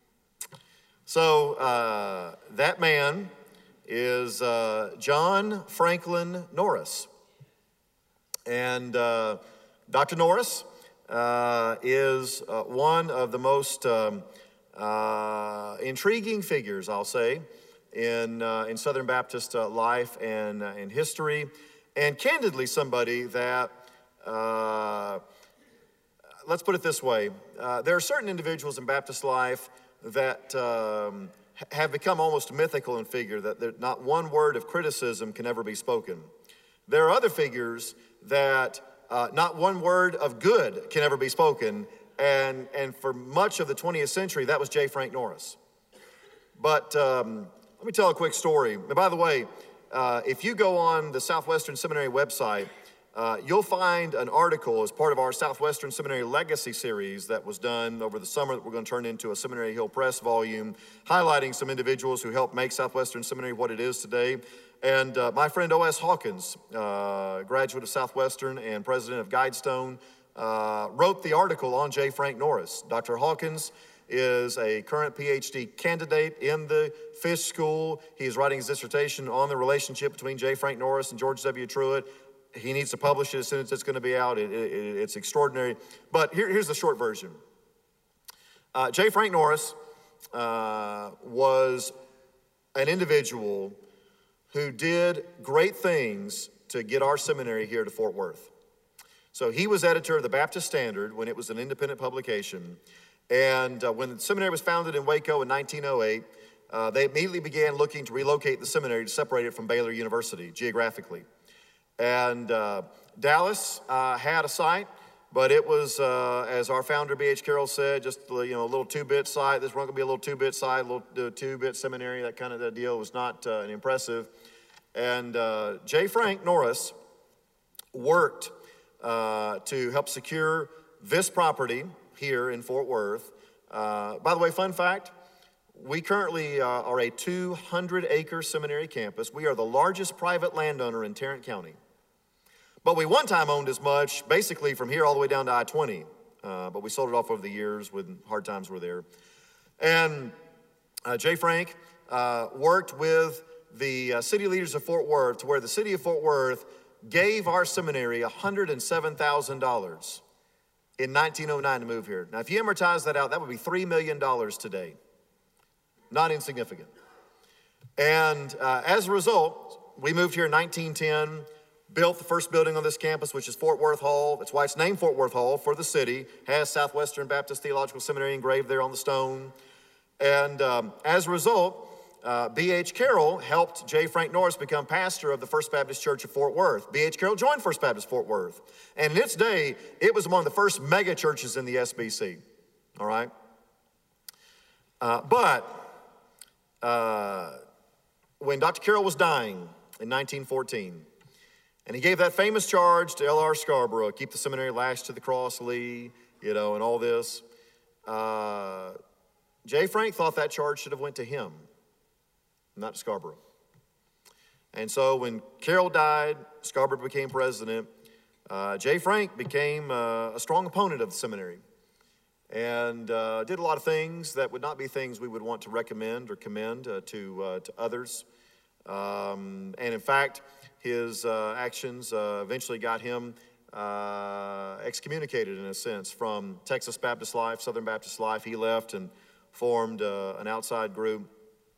So that man is John Franklin Norris. And Dr. Norris is one of the most intriguing figures, I'll say, in Southern Baptist life and history, and candidly somebody that, let's put it this way, there are certain individuals in Baptist life that have become almost mythical in figure, that not one word of criticism can ever be spoken. There are other figures that not one word of good can ever be spoken, and for much of the 20th century, that was J. Frank Norris. But let me tell a quick story. And by the way, if you go on the Southwestern Seminary website, you'll find an article as part of our Southwestern Seminary Legacy series that was done over the summer that we're going to turn into a Seminary Hill Press volume, highlighting some individuals who helped make Southwestern Seminary what it is today. And my friend O.S. Hawkins, graduate of Southwestern and president of Guidestone, wrote the article on J. Frank Norris. Dr. Hawkins is a current PhD candidate in the Fish School. He is writing his dissertation on the relationship between J. Frank Norris and George W. Truett. He needs to publish it as soon as it's going to be out. It's extraordinary. But here's the short version. J. Frank Norris was an individual who did great things to get our seminary here to Fort Worth. So he was editor of the Baptist Standard when it was an independent publication. And when the seminary was founded in Waco in 1908, they immediately began looking to relocate the seminary to separate it from Baylor University geographically. And Dallas had a site, but it was, as our founder B.H. Carroll said, just a little 2-bit site. This wasn't going to be a little 2-bit site, a little 2-bit seminary, that kind of deal. Was not impressive. And J. Frank Norris worked to help secure this property here in Fort Worth. By the way, fun fact, we currently are a 200-acre seminary campus. We are the largest private landowner in Tarrant County. But we one time owned as much, basically from here all the way down to I-20. But we sold it off over the years when hard times were there. And J. Frank worked with the city leaders of Fort Worth to where the city of Fort Worth gave our seminary $107,000 in 1909 to move here. Now, if you amortize that out, that would be $3 million today. Not insignificant. And as a result, we moved here in 1910, built the first building on this campus, which is Fort Worth Hall. That's why it's named Fort Worth Hall, for the city. Has Southwestern Baptist Theological Seminary engraved there on the stone. And as a result, B.H. Carroll helped J. Frank Norris become pastor of the First Baptist Church of Fort Worth. B.H. Carroll joined First Baptist Fort Worth. And in its day, it was among the first mega churches in the SBC. All right? But when Dr. Carroll was dying in 1914, and he gave that famous charge to L.R. Scarborough, keep the seminary lashed to the cross, Lee, and all this, J. Frank thought that charge should have went to him, not to Scarborough. And so when Carroll died, Scarborough became president, J. Frank became a strong opponent of the seminary and did a lot of things that would not be things we would want to recommend or commend to others. And in fact, his actions eventually got him excommunicated, in a sense, from Texas Baptist Life, Southern Baptist Life. He left and formed an outside group.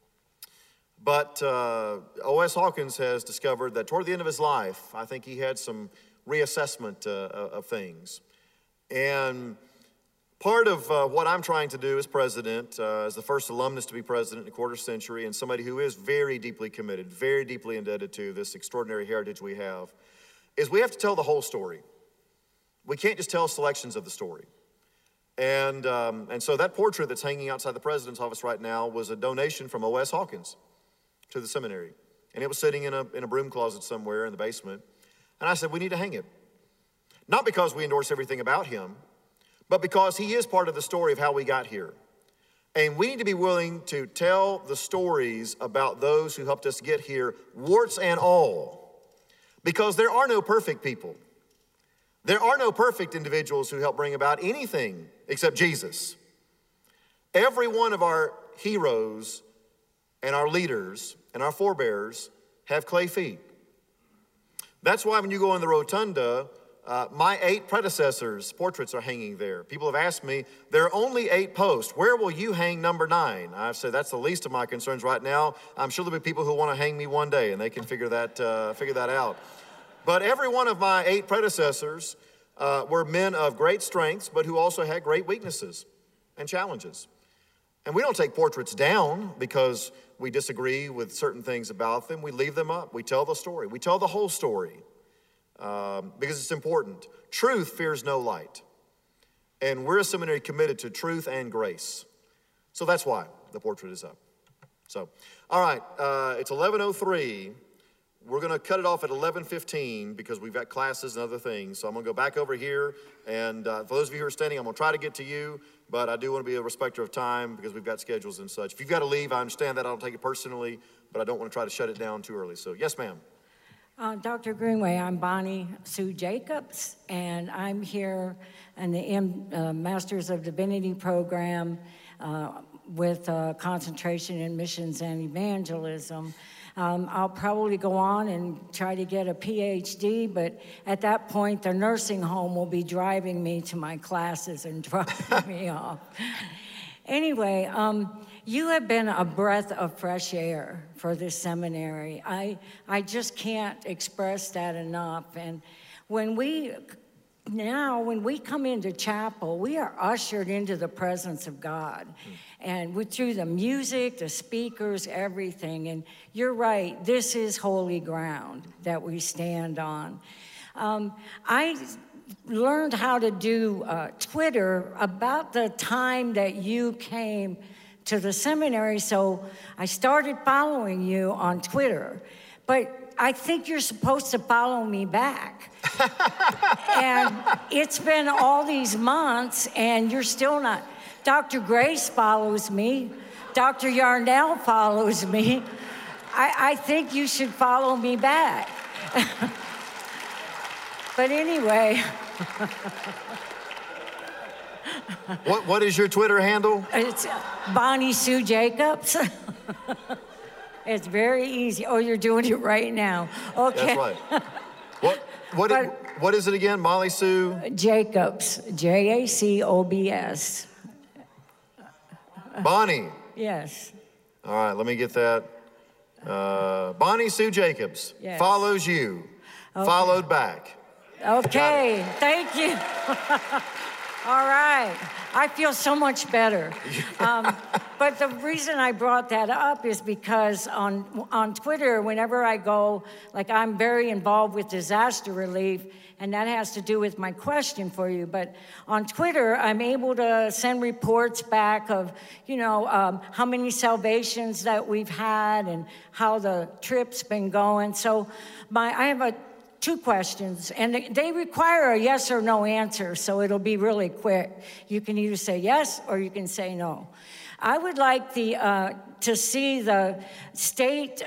But O.S. Hawkins has discovered that toward the end of his life, I think he had some reassessment of things. And part of what I'm trying to do as president, as the first alumnus to be president in a quarter century, and somebody who is very deeply committed, very deeply indebted to this extraordinary heritage we have, is we have to tell the whole story. We can't just tell selections of the story. And so that portrait that's hanging outside the president's office right now was a donation from O.S. Hawkins to the seminary. And it was sitting in a broom closet somewhere in the basement. And I said, we need to hang it. Not because we endorse everything about him, but because he is part of the story of how we got here. And we need to be willing to tell the stories about those who helped us get here, warts and all. Because there are no perfect people. There are no perfect individuals who help bring about anything except Jesus. Every one of our heroes and our leaders and our forebears have clay feet. That's why when you go in the rotunda, my 8 predecessors' portraits are hanging there. People have asked me, there are only 8 posts. Where will you hang number 9? I've said that's the least of my concerns right now. I'm sure there'll be people who want to hang me one day, and they can figure that out. But every one of my 8 predecessors were men of great strengths, but who also had great weaknesses and challenges. And we don't take portraits down because we disagree with certain things about them. We leave them up. We tell the story. We tell the whole story. Because it's important. Truth fears no light. And we're a seminary committed to truth and grace. So that's why the portrait is up. So, all right, it's 11:03. we're going to cut it off at 11:15 because we've got classes and other things. So I'm going to go back over here. And for those of you who are standing, I'm going to try to get to you. But I do want to be a respecter of time because we've got schedules and such. If you've got to leave, I understand that. I don't take it personally. But I don't want to try to shut it down too early. So, yes, ma'am. Dr. Greenway, I'm Bonnie Sue Jacobs, and I'm here in the Masters of Divinity program with concentration in missions and evangelism. I'll probably go on and try to get a PhD, but at that point, the nursing home will be driving me to my classes and dropping me off. Anyway, you have been a breath of fresh air for this seminary. I just can't express that enough. And when we come into chapel, we are ushered into the presence of God. And through the music, the speakers, everything. And you're right, this is holy ground that we stand on. I learned how to do Twitter about the time that you came to the seminary, so I started following you on Twitter. But I think you're supposed to follow me back. And it's been all these months, and you're still not. Dr. Grace follows me. Dr. Yarnell follows me. I think you should follow me back. But anyway. What is your Twitter handle? It's Bonnie Sue Jacobs. It's very easy. Oh, you're doing it right now. Okay. That's right. What is it again? Molly Sue? Jacobs. Jacobs. Bonnie. Yes. All right, let me get that. Bonnie Sue Jacobs Yes. follows you, followed back. Okay, thank you. All right, I feel so much better. But the reason I brought that up is because on Twitter, whenever I go, like I'm very involved with disaster relief, and that has to do with my question for you. But on Twitter, I'm able to send reports back of, how many salvations that we've had and how the trip's been going. So I have two questions, and they require a yes or no answer, so it'll be really quick. You can either say yes or you can say no. I would like to see the state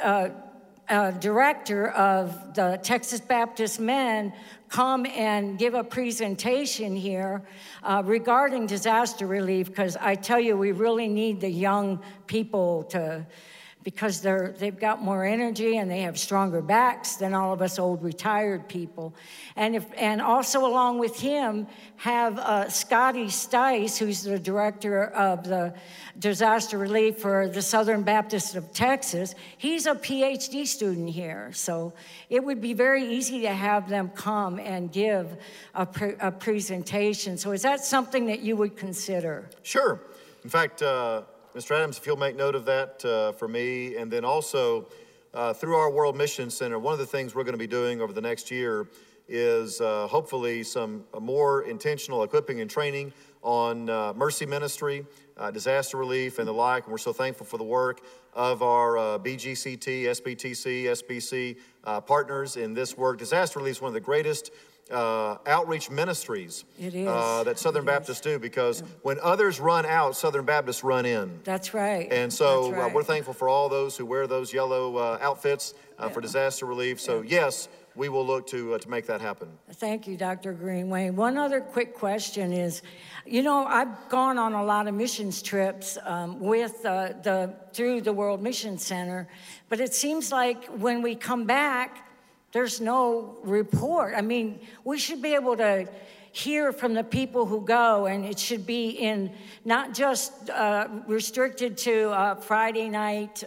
director of the Texas Baptist Men come and give a presentation here regarding disaster relief, because I tell you, we really need the young people because they've got more energy and they have stronger backs than all of us old retired people. And also along with him have Scotty Stice, who's the director of the disaster relief for the Southern Baptist of Texas. He's a PhD student here. So it would be very easy to have them come and give a presentation. So is that something that you would consider? Sure. In fact, Mr. Adams, if you'll make note of that for me. And then also, through our World Mission Center, one of the things we're going to be doing over the next year is hopefully some more intentional equipping and training on mercy ministry, disaster relief, and the like. And we're so thankful for the work of our BGCT, SBTC, SBC partners in this work. Disaster relief is one of the greatest outreach ministries that Southern Baptists do, because when others run out, Southern Baptists run in. That's right. And so we're thankful for all those who wear those yellow outfits for disaster relief. So yes, we will look to make that happen. Thank you, Dr. Greenway. One other quick question is, I've gone on a lot of missions trips through the World Mission Center, but it seems like when we come back, there's no report. I mean, we should be able to hear from the people who go, and it should be in not just restricted to Friday night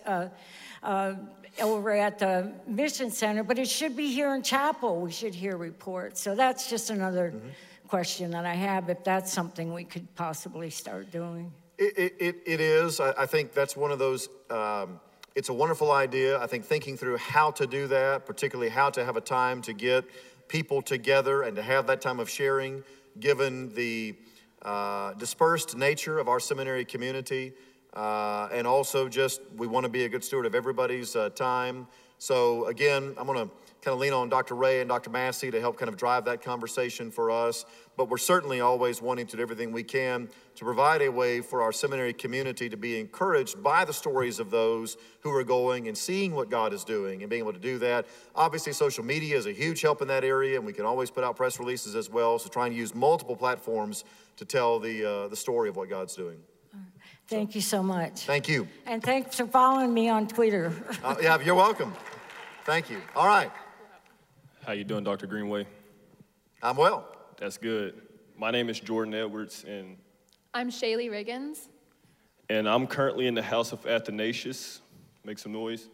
over at the Mission Center, but it should be here in chapel. We should hear reports. So that's just another question that I have, if that's something we could possibly start doing. It is. I think that's one of those, it's a wonderful idea. I think thinking through how to do that, particularly how to have a time to get people together and to have that time of sharing, given the dispersed nature of our seminary community, and also just we want to be a good steward of everybody's time. So again, I'm going to kind of lean on Dr. Ray and Dr. Massey to help kind of drive that conversation for us. But we're certainly always wanting to do everything we can to provide a way for our seminary community to be encouraged by the stories of those who are going and seeing what God is doing and being able to do that. Obviously, social media is a huge help in that area, and we can always put out press releases as well. So trying to use multiple platforms to tell the story of what God's doing. Thank you so much. Thank you. And thanks for following me on Twitter. Yeah, you're welcome. Thank you. All right. How you doing, Dr. Greenway? I'm well. That's good. My name is Jordan Edwards, and I'm Shaylee Riggins. And I'm currently in the House of Athanasius. Make some noise.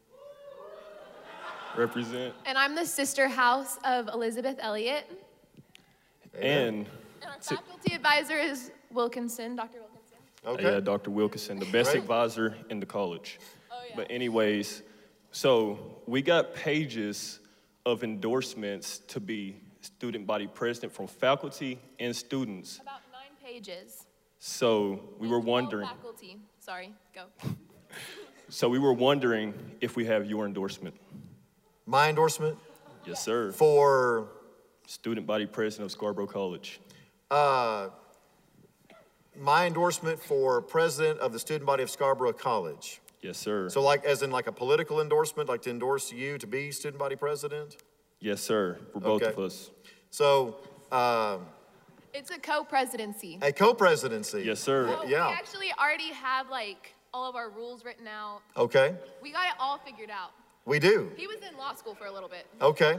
Represent. And I'm the sister house of Elizabeth Elliott. And our faculty advisor is Wilkinson, Dr. Wilkinson. Okay. Yeah, Dr. Wilkinson, the best advisor in the college. Oh, yeah. But anyways, so we got pages of endorsements to be student body president from faculty and students. About 9 pages. So we were wondering. Faculty, sorry, go. So we were wondering if we have your endorsement. My endorsement? Yes, sir. For? Student body president of Scarborough College. My endorsement for president of the student body of Scarborough College. Yes, sir. So like, as in like a political endorsement, like to endorse you to be student body president? Yes, sir, for both of us. So, it's a co-presidency. A co-presidency? Yes, sir. Oh, yeah. We actually already have like all of our rules written out. Okay. We got it all figured out. We do? He was in law school for a little bit. Okay.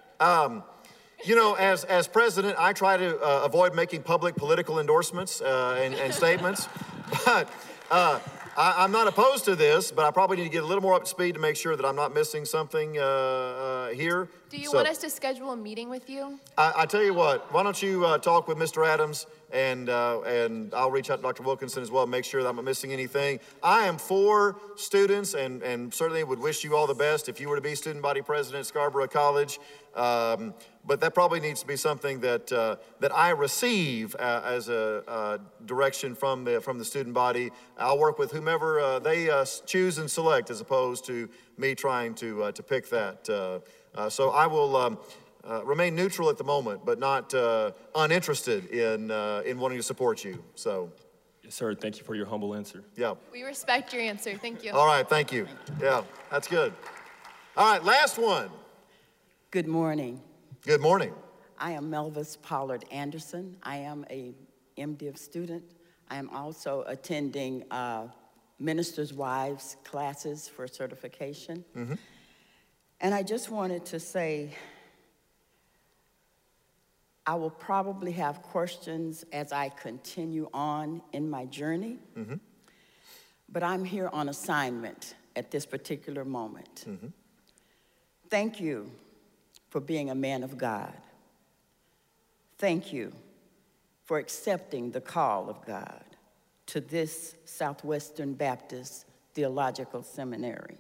You know, as president, I try to avoid making public political endorsements and statements, but I'm not opposed to this, but I probably need to get a little more up to speed to make sure that I'm not missing something here. Do you want us to schedule a meeting with you? I tell you what, why don't you talk with Mr. Adams, and I'll reach out to Dr. Wilkinson as well and make sure that I'm not missing anything. I am for students and certainly would wish you all the best if you were to be student body president at Scarborough College. But that probably needs to be something that I receive as a direction from the student body. I'll work with whomever they choose and select, as opposed to me trying to pick that. So I will remain neutral at the moment, but not uninterested in wanting to support you. So. Yes, sir. Thank you for your humble answer. Yeah. We respect your answer. Thank you. All right. Thank you. Yeah, that's good. All right. Last one. Good morning. Good morning. I am Melvis Pollard Anderson. I am a MDiv student. I am also attending Ministers' Wives classes for certification. Mm-hmm. And I just wanted to say, I will probably have questions as I continue on in my journey, mm-hmm. but I'm here on assignment at this particular moment. Mm-hmm. Thank you for being a man of God. Thank you for accepting the call of God to this Southwestern Baptist Theological Seminary.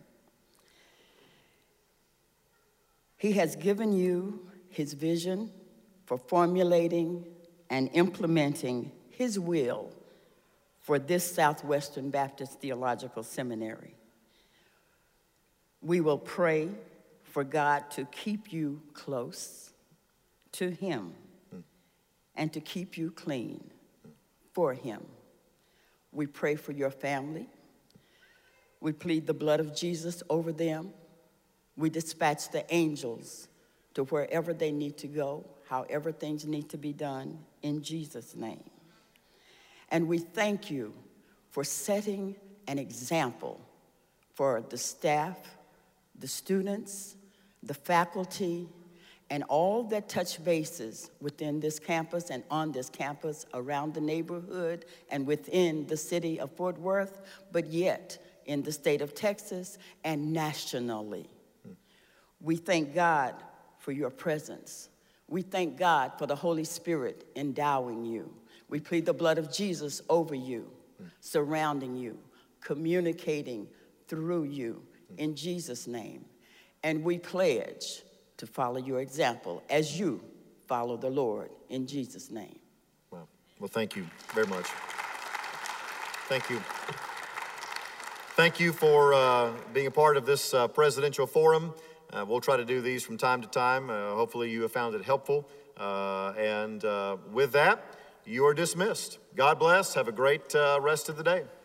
He has given you his vision for formulating and implementing his will for this Southwestern Baptist Theological Seminary. We will pray for God to keep you close to him and to keep you clean for him. We pray for your family. We plead the blood of Jesus over them. We dispatch the angels to wherever they need to go, however things need to be done, in Jesus' name. And we thank you for setting an example for the staff, the students, the faculty, and all that touch bases within this campus and on this campus, around the neighborhood and within the city of Fort Worth, but yet in the state of Texas and nationally. We thank God for your presence. We thank God for the Holy Spirit endowing you. We plead the blood of Jesus over you, surrounding you, communicating through you in Jesus' name. And we pledge to follow your example as you follow the Lord in Jesus' name. Well, thank you very much. Thank you. thank you for being a part of this presidential forum. We'll try to do these from time to time. Hopefully you have found it helpful. And with that, you are dismissed. God bless. Have a great rest of the day.